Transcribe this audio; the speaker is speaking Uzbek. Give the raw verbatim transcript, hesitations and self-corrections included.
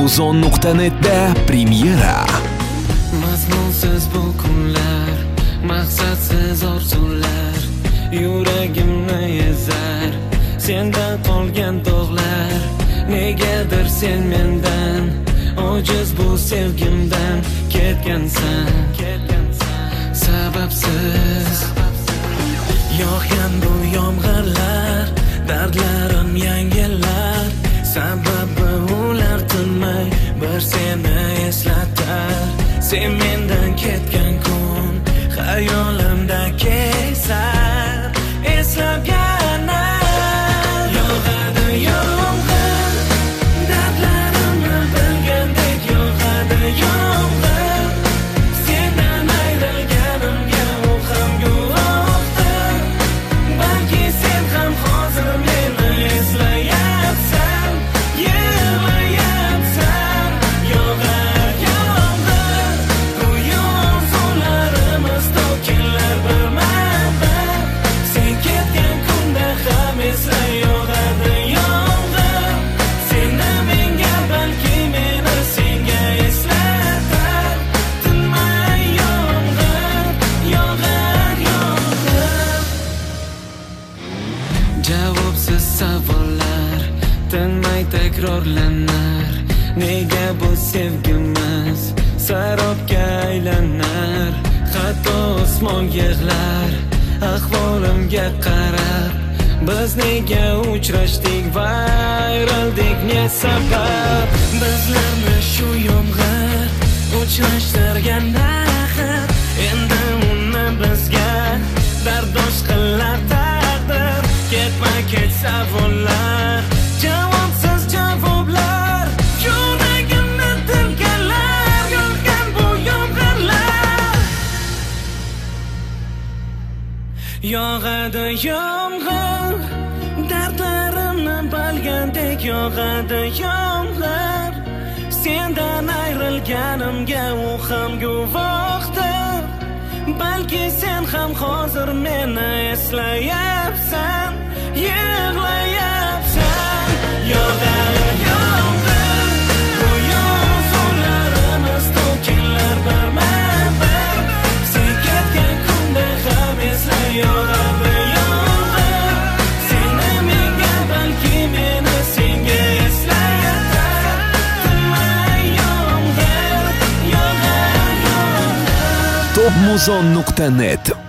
muzon nuqta netda premyera. Mazmunsiz bu kunlar, maqsadsiz orzular yuragimni ezar. Sendan qolgan tog'lar, negadir sen mendan ojiz bu sevgimdan ketgansan. Sababsiz yog'gan bu yomg'irlar, dardlarim yangilar. Sababi ular tinmay bir seni eslatar. Sen mendan ketgan kun xayolimda kezar. Eslab yana yog'adi yomg'ir, dardlarimni bilgandek yog'adi yomg'ir. Sendan ayrilganimga u ham guvohdir. Balki sen ham hozir meni eslayapsan, yig'layapsan. Yog'ar yomg'ir, go'yo suvlarimiz to'kinlar birma-bir. Sen ketgan kunda ham esla yog'adi yomg'ir. Seni menga, balki meni senga eslatar. Tinmay yomg'ir, yog'ar yomg'ir. Javobsiz savollar tinmay takrorlanar. Nega bu sevgimiz sarobga aylanar? Hatto osmon yig'lar ahvolimga qarab. Biz nega uchrashdik va ayrildik, ne sabab? Bizlarni shu yomg'ir uchrashtirgan axir. Endi uni bizga dardosh qilar taqdir. Ketma-ket savollar, javobsiz javoblar, yuragimni tilkalar. Yog'gan bu yomg'irlar, yog'adi yomg'ir, dardlarimni bilgandek yog'adi yomg'ir. Sendan ayrilganimga u ham guvohdir. Balki sen ham hozir meni eslayapsan, yig'layapsan. Yog'ar yomg'ir, go'yo suvlarimiz to'kinlar birma-bir. Sen ketgan kunda ham esla yog'adi yomg'ir. Seni menga, balki meni senga eslatar. Tinmay yomg'ir, yog'ar yomg'ir. top muzon nuqta net